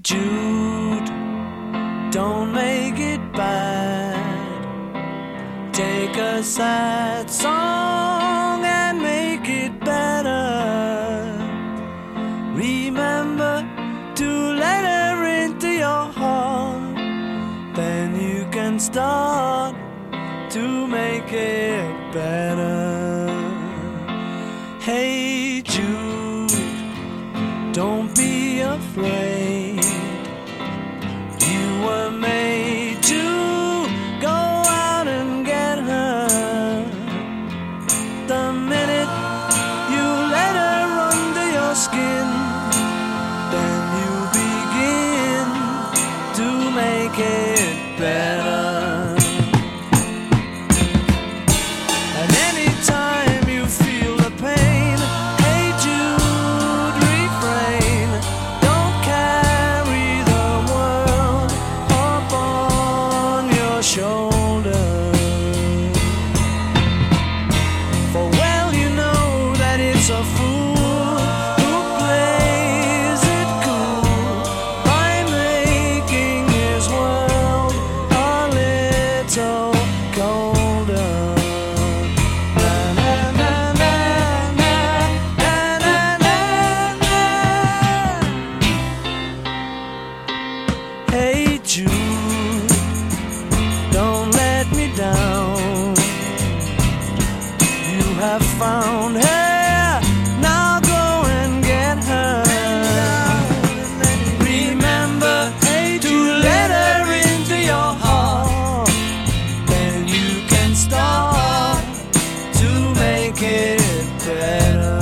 Jude, don't make it bad. Take a sad song and make it better. Remember to let her into your heart. Then you can start to make it better. Hey Jude, don't be afraid. You were made to go out and get her. The minute you let her under your skin, then you begin to make it better. And anytime you feel the pain, hey Jude, refrain. Don't carry the world upon your shoulder. For well you know that it's a fool who plays it cool by making his world a little colder. Na, na, na, na, na, na, na, na, na. Hey Jude, don't let me down. You have found her, now go and get her. Remember to let her into your heart. Then you can start to make it better.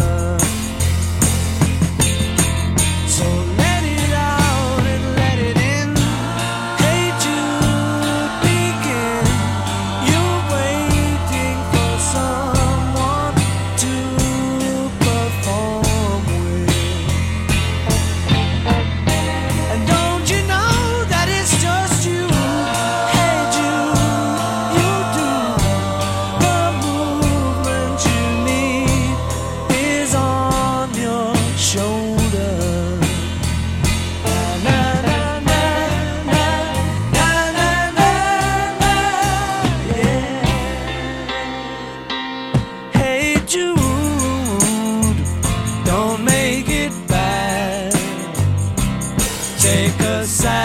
So let it out and let it in. Hey Jude, begin. You're waiting for someone to perform with. And don't you know that it's just you? Hey Jude, you do. The movement you need is on your shoulder. Na, na, na, na, na, na, na, na, yeah. Hey Jude, don't make it bad. Take a sad